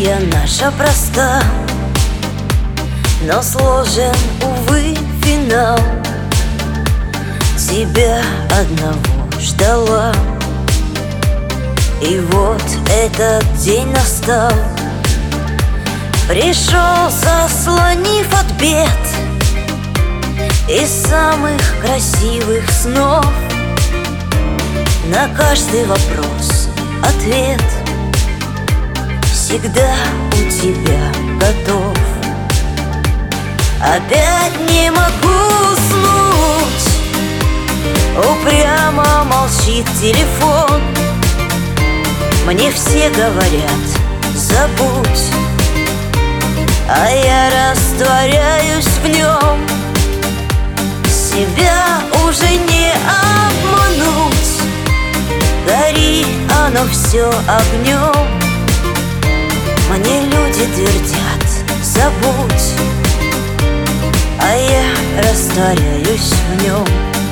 История наша проста, но сложен, увы, финал. Тебя одного ждала, и вот этот день настал. Пришел, заслонив от бед, из самых красивых снов. На каждый вопрос ответ всегда у тебя готов. Опять не могу уснуть, упрямо молчит телефон. Мне все говорят: забудь, а я растворяюсь в нем. Себя уже не обмануть, гори оно все огнем. Мне люди твердят: забудь, а я растворяюсь в нем.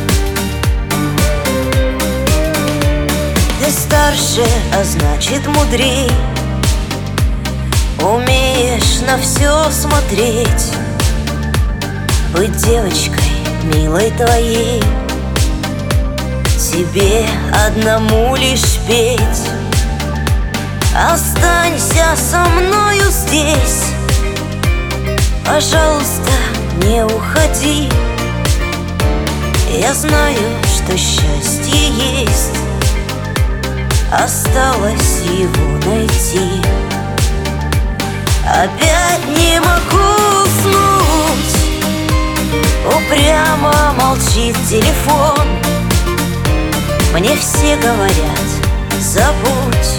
Ты старше, а значит мудрей, умеешь на все смотреть, быть девочкой милой твоей, тебе одному лишь петь. Останься со мною здесь, пожалуйста, не уходи. Я знаю, что счастье есть, осталось его найти. Опять не могу уснуть, упрямо молчит телефон. Мне все говорят: забудь,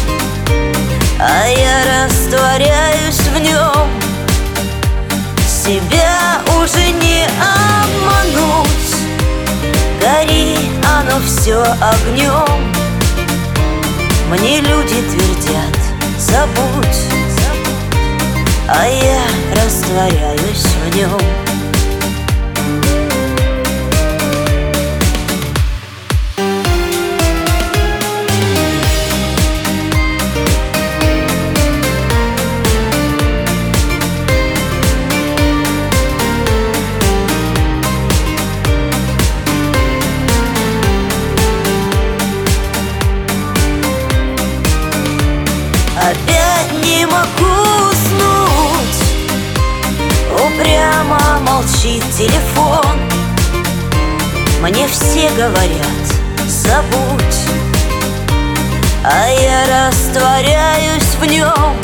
а я растворяюсь в нем. Себя уже не обмануть, гори оно все огнем. Мне люди твердят: забудь, а я растворяюсь в нем. Опять не могу уснуть, упрямо молчит телефон. Мне все говорят: забудь, а я растворяюсь в нем.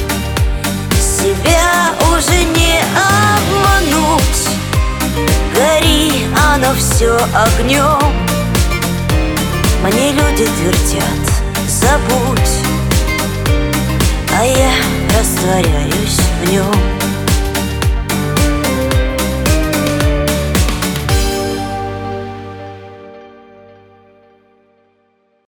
Себя уже не обмануть, гори оно все огнем. Мне люди твердят: забудь, а я растворяюсь в нем.